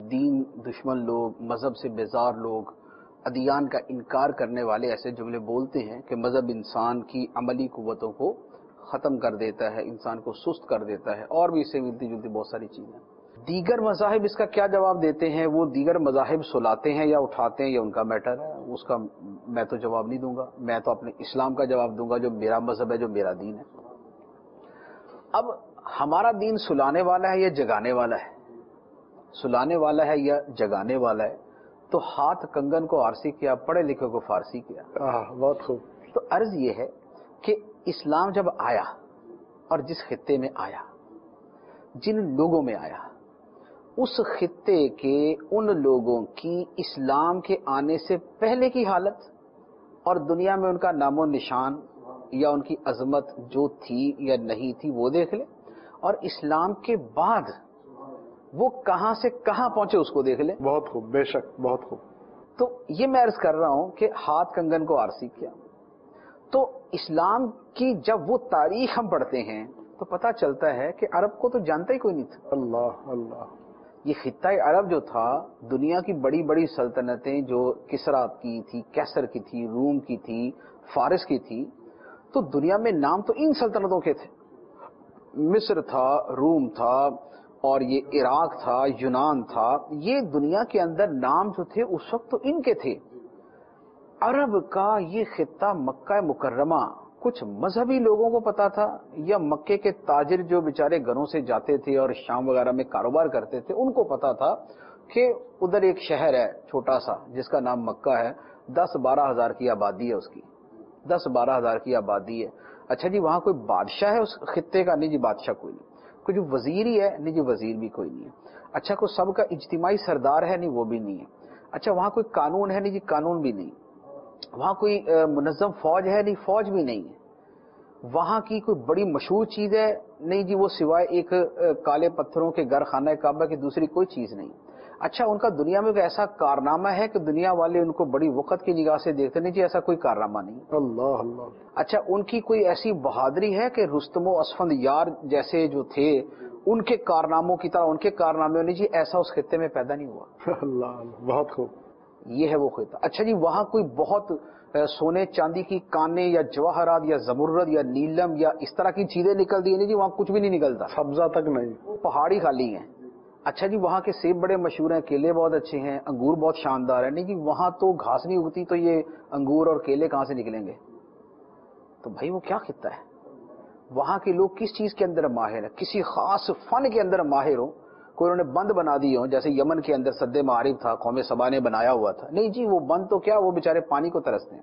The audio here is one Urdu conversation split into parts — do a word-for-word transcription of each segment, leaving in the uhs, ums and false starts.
دین دشمن لوگ، مذہب سے بیزار لوگ، ادیان کا انکار کرنے والے ایسے جملے بولتے ہیں کہ مذہب انسان کی عملی قوتوں کو ختم کر دیتا ہے، انسان کو سست کر دیتا ہے، اور بھی اس سے ملتی جلتی بہت ساری چیزیں۔ دیگر مذاہب اس کا کیا جواب دیتے ہیں؟ وہ دیگر مذاہب سلاتے ہیں یا اٹھاتے ہیں، یہ ان کا میٹر ہے، اس کا میں تو جواب نہیں دوں گا۔ میں تو اپنے اسلام کا جواب دوں گا، جو میرا مذہب ہے، جو میرا دین ہے۔ اب ہمارا دین سلانے والا ہے یا جگانے والا ہے؟ سلانے والا ہے یا جگانے والا ہے؟ تو ہاتھ کنگن کو آرسی کیا، پڑھے لکھے کو فارسی کیا۔ بہت خوب۔ تو عرض یہ ہے کہ اسلام جب آیا اور جس خطے میں آیا، جن لوگوں میں آیا، اس خطے کے ان لوگوں کی اسلام کے آنے سے پہلے کی حالت اور دنیا میں ان کا نام و نشان یا ان کی عظمت جو تھی یا نہیں تھی وہ دیکھ لیں، اور اسلام کے بعد وہ کہاں سے کہاں پہنچے اس کو دیکھ لیں۔ بہت خوب، بے شک، بہت خوب۔ تو یہ میں عرض کر رہا ہوں کہ ہاتھ کنگن کو آرسی کیا۔ تو اسلام کی جب وہ تاریخ ہم پڑھتے ہیں تو پتہ چلتا ہے کہ عرب کو تو جانتا ہی کوئی نہیں تھا۔ اللہ اللہ۔ یہ خطہ عرب جو تھا، دنیا کی بڑی بڑی سلطنتیں جو کسریٰ کی تھی، کیسر کی تھی، روم کی تھی، فارس کی تھی، تو دنیا میں نام تو ان سلطنتوں کے تھے۔ مصر تھا، روم تھا، اور یہ عراق تھا، یونان تھا، یہ دنیا کے اندر نام جو تھے اس وقت تو ان کے تھے۔ عرب کا یہ خطہ مکہ مکرمہ کچھ مذہبی لوگوں کو پتا تھا، یا مکے کے تاجر جو بیچارے گھروں سے جاتے تھے اور شام وغیرہ میں کاروبار کرتے تھے ان کو پتا تھا کہ ادھر ایک شہر ہے چھوٹا سا جس کا نام مکہ ہے، دس بارہ ہزار کی آبادی ہے، اس کی دس بارہ ہزار کی آبادی ہے۔ اچھا جی وہاں کوئی بادشاہ ہے اس خطے کا؟ نہیں جی بادشاہ کوئی نہیں۔ کوئی جو وزیر ہی ہے؟ نہیں جی وزیر بھی کوئی نہیں ہے۔ اچھا کوئی سب کا اجتماعی سردار ہے؟ نہیں وہ بھی نہیں ہے۔ اچھا وہاں کوئی قانون ہے؟ نہیں جی قانون بھی نہیں۔ وہاں کوئی منظم فوج ہے؟ نہیں فوج بھی نہیں ہے۔ وہاں کی کوئی بڑی مشہور چیز ہے؟ نہیں جی وہ سوائے ایک کالے پتھروں کے گھر خانہ کعبہ کی دوسری کوئی چیز نہیں۔ اچھا ان کا دنیا میں کوئی ایسا کارنامہ ہے کہ دنیا والے ان کو بڑی وقت کی نگاہ سے دیکھتے؟ نہیں جی ایسا کوئی کارنامہ نہیں۔ اللہ اللہ۔ اچھا ان کی کوئی ایسی بہادری ہے کہ رستم و اسفند یار جیسے جو تھے ان کے کارناموں کی طرح ان کے کارنامے؟ نہیں جی ایسا اس خطے میں پیدا نہیں ہوا۔ اللہ اللہ، بہت خوب۔ یہ ہے وہ خطہ۔ اچھا جی وہاں کوئی بہت سونے چاندی کی کانیں یا جواہرات یا زمرد یا نیلم یا اس طرح کی چیزیں نکل دی؟ نہیں جی وہاں کچھ بھی نہیں نکلتا، سبزہ تک نہیں، پہاڑی خالی ہیں۔ اچھا جی وہاں کے سیب بڑے مشہور ہیں، کیلے بہت اچھے ہیں، انگور بہت شاندار ہیں؟ نہیں جی وہاں تو گھاس نہیں اگتی، تو یہ انگور اور کیلے کہاں سے نکلیں گے؟ تو بھائی وہ کیا خطہ ہے؟ وہاں کے لوگ کس چیز کے اندر ماہر ہیں؟ کسی خاص فن کے اندر ماہر ہوں، کوئی انہوں نے بند بنا دی ہوں، جیسے یمن کے اندر سد معارف تھا، قوم سبا نے بنایا ہوا تھا؟ نہیں جی وہ بند تو کیا، وہ بیچارے پانی کو ترستے ہیں۔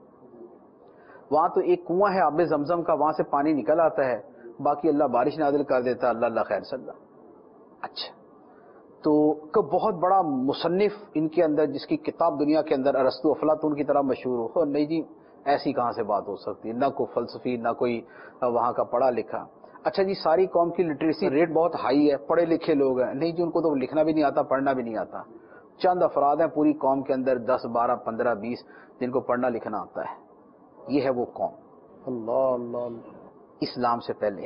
وہاں تو ایک کنواں ہے آب زمزم کا، وہاں سے پانی نکل آتا ہے، باقی اللہ بارش نازل کر دیتا ہے، اللہ اللہ خیر صلی اللہ۔ اچھا تو بہت بڑا مصنف ان کے اندر جس کی کتاب دنیا کے اندر ارسطو افلاطون کی طرح مشہور ہو؟ نہیں جی ایسی کہاں سے بات ہو سکتی ہے، نہ کوئی فلسفی نہ کوئی وہاں کا پڑھا لکھا۔ اچھا جی ساری قوم کی لٹریسی ریٹ بہت ہائی ہے، پڑھے لکھے لوگ ہیں؟ نہیں جی ان کو تو لکھنا بھی نہیں آتا، پڑھنا بھی نہیں آتا۔ چند افراد ہیں پوری قوم کے اندر، دس بارہ پندرہ بیس جن کو پڑھنا لکھنا آتا ہے۔ یہ ہے وہ قوم۔ اللہ اللہ اللہ۔ اسلام سے پہلے،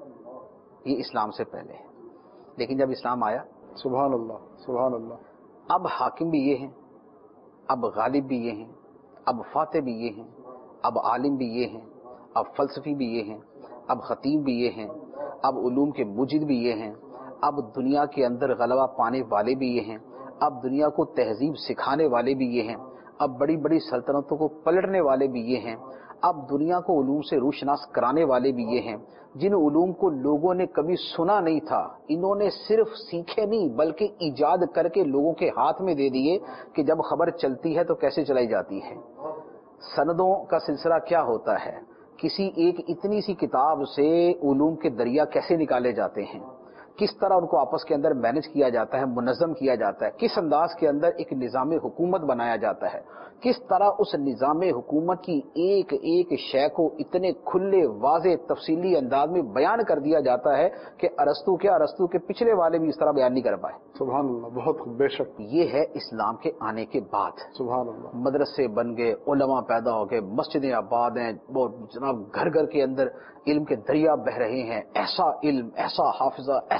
یہ اسلام سے پہلے، لیکن جب اسلام آیا سبحان اللہ سبحان اللہ، اب حاکم بھی یہ ہیں، اب غالب بھی یہ ہیں، اب فاتح بھی یہ ہیں، اب عالم بھی یہ ہیں، اب فلسفی بھی یہ ہیں، اب خطیب بھی یہ ہیں، اب علوم کے مجد بھی یہ ہیں، اب دنیا کے اندر غلبہ پانے والے بھی یہ ہیں، اب دنیا کو تہذیب سکھانے والے بھی یہ ہیں، اب بڑی بڑی سلطنتوں کو پلٹنے والے بھی یہ ہیں، اب دنیا کو علوم سے روشناس کرانے والے بھی یہ ہیں۔ جن علوم کو لوگوں نے کبھی سنا نہیں تھا انہوں نے صرف سیکھے نہیں بلکہ ایجاد کر کے لوگوں کے ہاتھ میں دے دیے کہ جب خبر چلتی ہے تو کیسے چلائی جاتی ہے، سندوں کا سلسلہ کیا ہوتا ہے، کسی ایک اتنی سی کتاب سے علوم کے دریا کیسے نکالے جاتے ہیں، کس طرح ان کو آپس کے اندر مینج کیا جاتا ہے، منظم کیا جاتا ہے، کس انداز کے اندر ایک نظام حکومت بنایا جاتا ہے، کس طرح اس نظام حکومت کی ایک ایک شے کو اتنے کھلے واضح تفصیلی انداز میں بیان کر دیا جاتا ہے کہ ارسطو کیا ارسطو کے پچھلے والے بھی اس طرح بیان نہیں کر پائے۔ سبحان اللہ، بہت خوب، بے شک۔ یہ ہے اسلام کے آنے کے بعد، سبحان اللہ، مدرسے بن گئے، علماء پیدا ہو گئے، مسجدیں آباد ہیں، جناب گھر گھر کے اندر علم کے دریا بہ رہے ہیں، ایسا علم، ایسا حافظہ، ایسا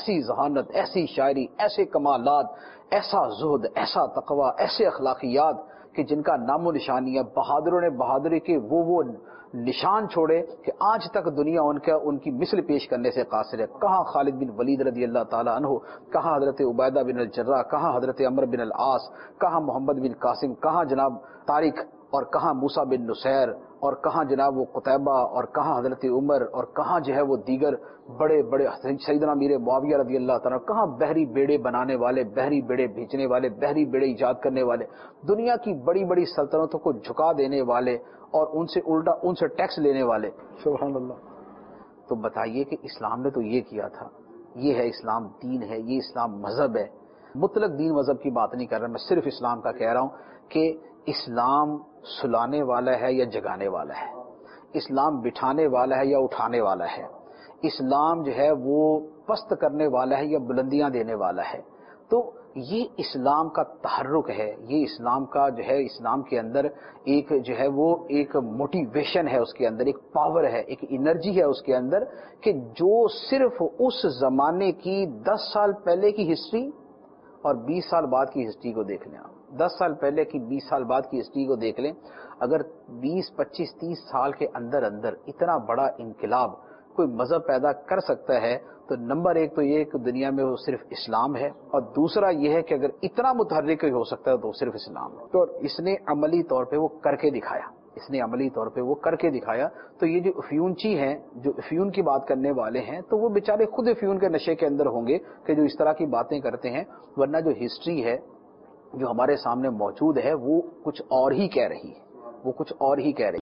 ایسی ذہانت، ایسی شاعری، ایسے کمالات، ایسا زہد، ایسا تقوی، ایسے اخلاقیات کہ جن کا نام و نشانی ہے. بہادروں نے بہادری کے وہ وہ نشان چھوڑے کہ آج تک دنیا ان کا ان کی مثل پیش کرنے سے قاصر ہے. کہاں خالد بن ولید رضی اللہ تعالیٰ عنہ، کہاں حضرت عبیدہ بن الجراح، کہاں حضرت عمر بن العاص، کہاں محمد بن قاسم، کہاں جناب طارق، اور کہاں موسیٰ بن نصیر، اور کہاں جناب وہ قتیبہ، اور کہاں حضرت عمر، اور کہاں جو ہے وہ دیگر بڑے بڑے سیدنا امیر معاویہ رضی اللہ تعالیٰ، کہاں بحری بیڑے بنانے والے، بحری بیڑے بھیجنے والے، بحری بیڑے ایجاد کرنے والے، دنیا کی بڑی بڑی سلطنتوں کو جھکا دینے والے اور ان سے الٹا ان سے ٹیکس لینے والے. سبحان اللہ. تو بتائیے کہ اسلام نے تو یہ کیا تھا. یہ ہے اسلام دین ہے، یہ اسلام مذہب ہے. مطلق دین مذہب کی بات نہیں کر رہا، میں صرف اسلام کا کہہ رہا ہوں کہ اسلام سلانے والا ہے یا جگانے والا ہے، اسلام بٹھانے والا ہے یا اٹھانے والا ہے، اسلام جو ہے وہ پست کرنے والا ہے یا بلندیاں دینے والا ہے. تو یہ اسلام کا تحرک ہے، یہ اسلام کا جو ہے اسلام کے اندر ایک جو ہے وہ ایک موٹیویشن ہے، اس کے اندر ایک پاور ہے، ایک انرجی ہے اس کے اندر کہ جو صرف اس زمانے کی دس سال پہلے کی ہسٹری اور بیس سال بعد کی ہسٹری کو دیکھ لیں. آپ دس سال پہلے کی بیس سال بعد کی ہسٹری کو دیکھ لیں. اگر بیس پچیس تیس سال کے اندر اندر اتنا بڑا انقلاب کوئی مذہب پیدا کر سکتا ہے تو نمبر ایک تو یہ کہ دنیا میں وہ صرف اسلام ہے، اور دوسرا یہ ہے کہ اگر اتنا متحرک ہو سکتا ہے تو صرف اسلام ہے. تو اس نے عملی طور پہ وہ کر کے دکھایا، اس نے عملی طور پہ وہ کر کے دکھایا. تو یہ جو افیونچی ہیں، جو افیون کی بات کرنے والے ہیں، تو وہ بیچارے خود افیون کے نشے کے اندر ہوں گے کہ جو اس طرح کی باتیں کرتے ہیں. ورنہ جو ہسٹری ہے جو ہمارے سامنے موجود ہے وہ کچھ اور ہی کہہ رہی ہے، وہ کچھ اور ہی کہہ رہی ہے.